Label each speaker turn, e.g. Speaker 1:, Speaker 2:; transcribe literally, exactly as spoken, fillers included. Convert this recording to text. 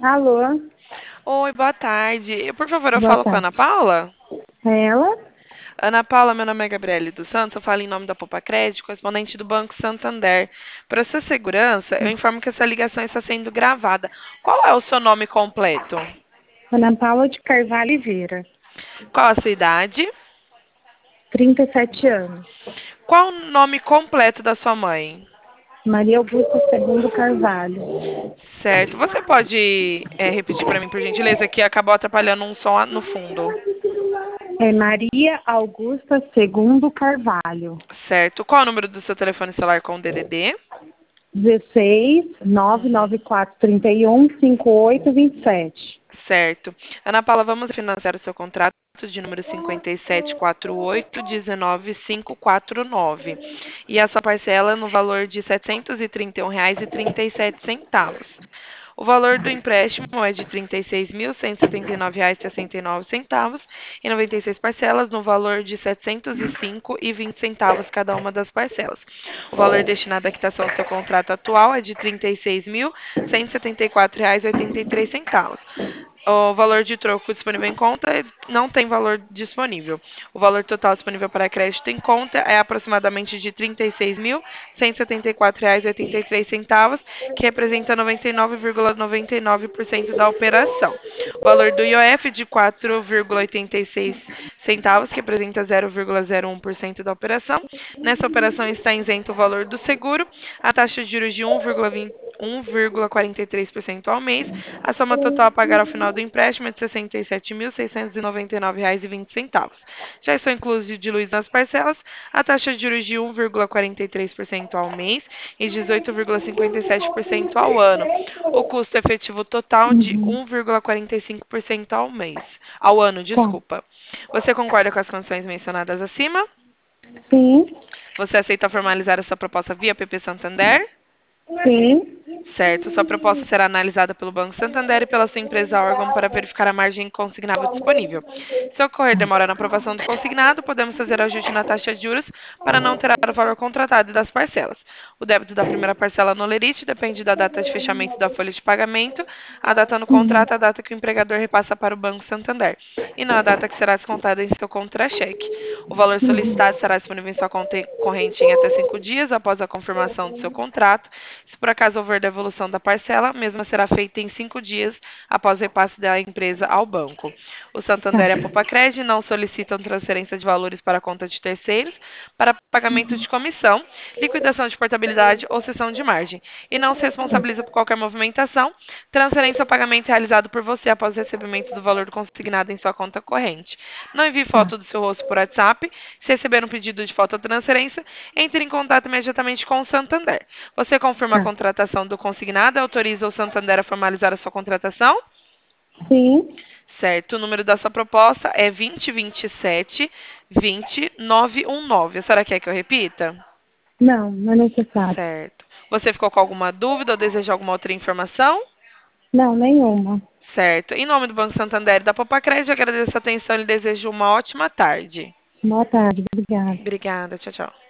Speaker 1: Alô,
Speaker 2: Oi, boa tarde. Por favor, eu
Speaker 1: boa
Speaker 2: falo com a Ana
Speaker 1: tarde.
Speaker 2: Paula?
Speaker 1: É ela?
Speaker 2: Ana Paula, meu nome é Gabriele dos Santos, eu falo em nome da Poupa Crédito, correspondente do Banco Santander. Para sua segurança, eu informo que essa ligação está sendo gravada. Qual é o seu nome completo?
Speaker 1: Ana Paula de Carvalho Oliveira,
Speaker 2: Qual a sua idade?
Speaker 1: trinta e sete anos.
Speaker 2: Qual o nome completo da sua mãe?
Speaker 1: Maria Augusta Segundo Carvalho.
Speaker 2: Certo. Você pode é, repetir para mim, por gentileza, que acabou atrapalhando um som no fundo.
Speaker 1: É Maria Augusta Segundo Carvalho.
Speaker 2: Certo. Qual é o número do seu telefone celular com o D D D?
Speaker 1: dezesseis, nove
Speaker 2: Uhum.
Speaker 1: nove quatro, trinta e um, cinquenta e oito, vinte e sete.
Speaker 2: Certo. Ana Paula, vamos financiar o seu contrato de número cinquenta e sete quarenta e oito, dezenove mil quinhentos e quarenta e nove. E a sua parcela no valor de setecentos e trinta e um reais e trinta e sete centavos. O valor do empréstimo é de trinta e seis mil cento e setenta e nove reais e sessenta e nove centavos e noventa e seis parcelas no valor de setecentos e cinco reais e vinte centavos cada uma das parcelas. O valor destinado à quitação do seu contrato atual é de trinta e seis mil cento e setenta e quatro reais e oitenta e três centavos. O valor de troco disponível em conta não tem valor disponível. O valor total disponível para crédito em conta é aproximadamente de trinta e seis mil cento e setenta e quatro reais e oitenta e três centavos, que representa noventa e nove vírgula noventa e nove por cento da operação. O valor do I O F de quatro vírgula oitenta e seis centavos, que representa zero vírgula zero um por cento da operação. Nessa operação está isento o valor do seguro, a taxa de juros de um vírgula vinte um vírgula quarenta e três por cento ao mês. A soma total a pagar ao final do empréstimo é de sessenta e sete mil seiscentos e noventa e nove reais e vinte centavos. Já estão inclusos de luz nas parcelas, a taxa de juros de um vírgula quarenta e três por cento ao mês e dezoito vírgula cinquenta e sete por cento ao ano. O custo efetivo total de
Speaker 1: Uhum.
Speaker 2: um vírgula quarenta e cinco por cento ao mês, ao ano,
Speaker 1: Tá.
Speaker 2: desculpa. Você concorda com as condições mencionadas acima?
Speaker 1: Sim,
Speaker 2: Você aceita formalizar a sua proposta via P P Santander?
Speaker 1: sim.
Speaker 2: Certo. Sua proposta será analisada pelo Banco Santander e pela sua empresa órgão para verificar a margem consignável disponível. Se ocorrer demora na aprovação do consignado, podemos fazer ajuste na taxa de juros para não alterar o valor contratado e das parcelas. O débito da primeira parcela no lerite depende da data de fechamento da folha de pagamento, a data no
Speaker 1: Uhum.
Speaker 2: contrato, a data que o empregador repassa para o Banco Santander, e não a data que será descontada em seu contra-cheque. O valor
Speaker 1: Uhum.
Speaker 2: solicitado será disponível em sua conta corrente em até cinco dias após a confirmação do seu contrato. Se por acaso houver devolução da parcela, a mesma será feita em cinco dias após o repasse da empresa ao banco. O
Speaker 1: Tá.
Speaker 2: Santander e a Popacred não solicitam transferência de valores para a conta de terceiros para pagamento de comissão, liquidação de portabilidade ou cessão de margem, e não se responsabiliza por qualquer movimentação, transferência ou pagamento realizado por você após o recebimento do valor consignado em sua conta corrente. Não envie
Speaker 1: Tá.
Speaker 2: foto do seu rosto por WhatsApp. Se receber um pedido de foto ou transferência, entre em contato imediatamente com o Santander. Você confirma a
Speaker 1: Tá.
Speaker 2: contratação do consignado e autoriza o Santander a formalizar a sua contratação?
Speaker 1: Sim.
Speaker 2: Certo. O número da sua proposta é vinte vinte e sete vinte nove um nove. A senhora quer que eu repita?
Speaker 1: Não, não é necessário.
Speaker 2: Certo. Você ficou com alguma dúvida ou deseja alguma outra informação?
Speaker 1: Não, nenhuma.
Speaker 2: Certo. Em nome do Banco Santander e da Popacred, agradeço a atenção e lhe desejo uma ótima tarde.
Speaker 1: Boa tarde, obrigada.
Speaker 2: Obrigada. Tchau, tchau.